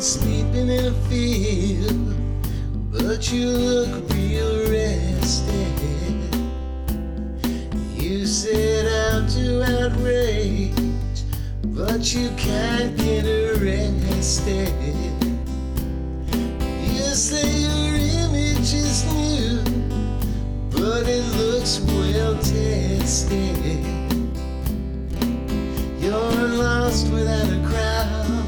sleeping in a field, but you look real rested. You set out to outrage, but you can't get arrested. You say your image is new, but it looks well tested. You're lost without a crowd,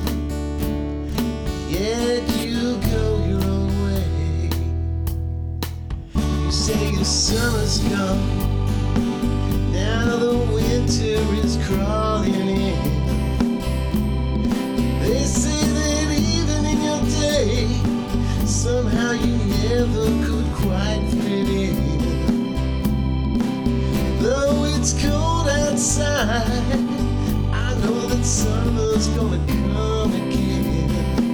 yet you go your own way. You say your summer's gone, now the winter is crawling in. They say that even in your day, somehow you never could quite fit in. Though it's cold outside, I know that summer's gonna come again.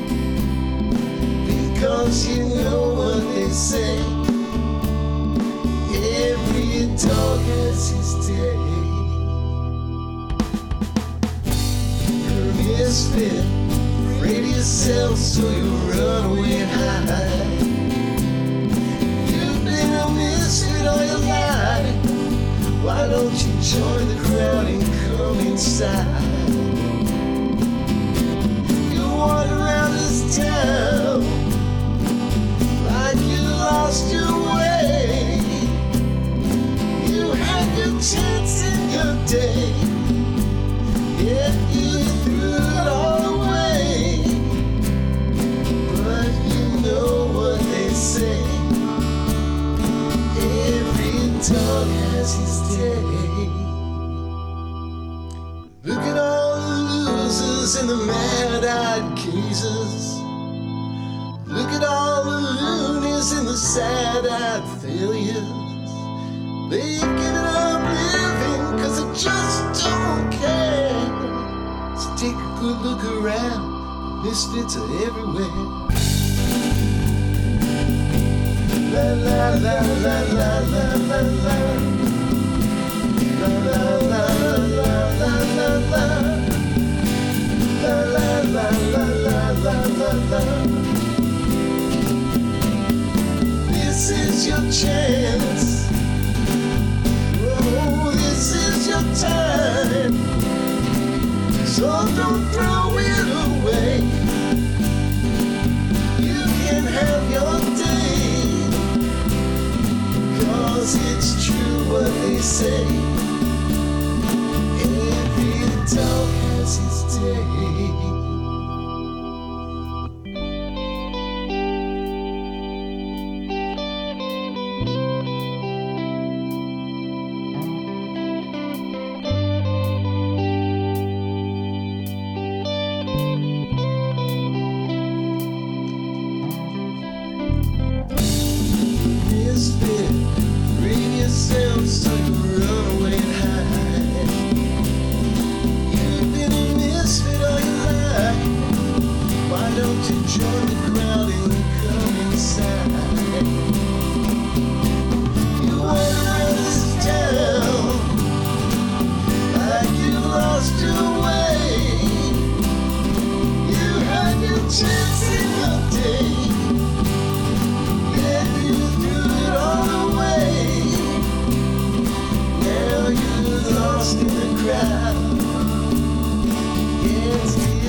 Because you know what they say, every dog has his day. You're a misfit, afraid of yourself, so you run away and hide. You've been a misfit all your life, why don't you join the crowd and come inside? You wander around this town like you lost your way. You had your chance in your day, yet you threw it all away. But you know what they say, every dog has his day. Look at all the losers and the mad-eyed geezers. Look at all the loonies and the sad-eyed failures. They've given up living 'cause they just don't care. So take a good look around, misfits are everywhere. La la la la la la la la. La la la la la la la. La la la la la la la. This is your chance. Oh, this is your time. So don't throw it away. You can have your day, 'cause it's true what they say, every dog has his day. Misfit, free yourself so you run away and hide. You've been a misfit all your life, why don't you join the crowd and come inside? You went around this town like you lost your way. You had your chance in your day, yet you threw it all away. Now you're lost in the crowd, can't stay